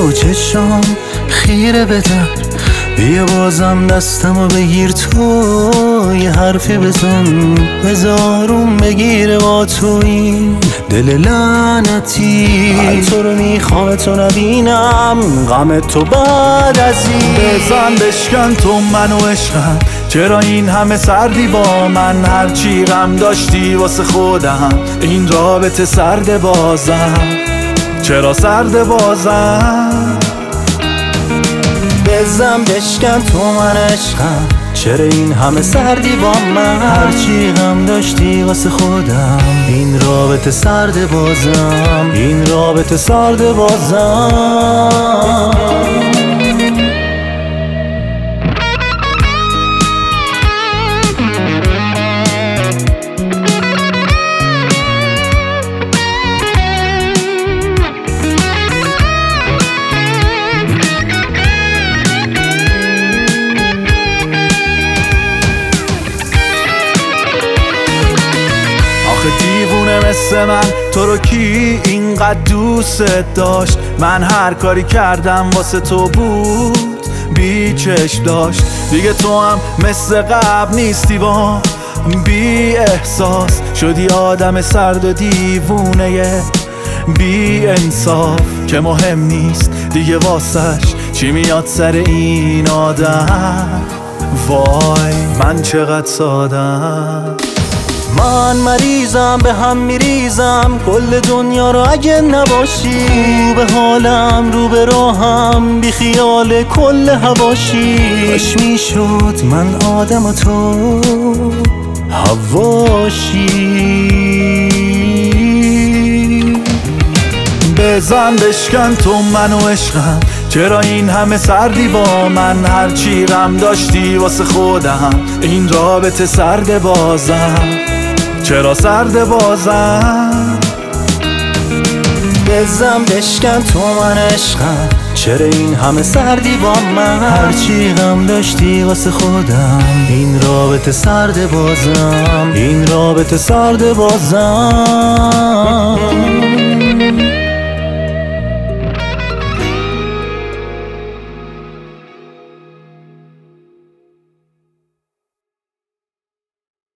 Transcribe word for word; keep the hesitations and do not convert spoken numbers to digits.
و چشام خیره بدن، بیا بازم دستمو بگیر تو یه حرفی بزن، هزارون بگیره با تو این دل لعنتی. من تو رو میخوام تو نبینم غم تو بعد از این. بزن بشکن تو منو عشقم، چرا این همه سردی با من؟ هرچی غم داشتی واسه خودم، این رابطه سرد بازم، چرا سرد بازم؟ بزن بشکن تو من عشقم، چرا این همه سردی با من؟ هرچی غم داشتی واسه خودم، این رابطه سرد بازم، این رابطه سرد بازم. دیوونه مثل من تو رو کی اینقدر دوست داشت؟ من هر کاری کردم واسه تو بود بی چشم داشت. دیگه تو هم مثل قبل نیستی با بی احساس، شدی آدم سرد و دیوونه بی انصاف که مهم نیست دیگه واسش چی میاد سر این آدم. وای من چقدر سادم، من مریضم به هم میریزم، کل دنیا رو اگه نباشی، رو به حالم رو به راهم بی خیال کل هواشی. کاش میشد من آدم و تو هواشی. بزن بشکن تو منو عشقم، چرا این همه سردی با من؟ هرچی غم داشتی واسه خودم، این رابطه سرد بازم، چرا سرد بازم؟ بزن بشکن تو من عشقم، چرا این همه سردی با من؟ هرچی غم داشتی واسه خودم، این رابطه سرد بازم، این رابطه سرد بازم.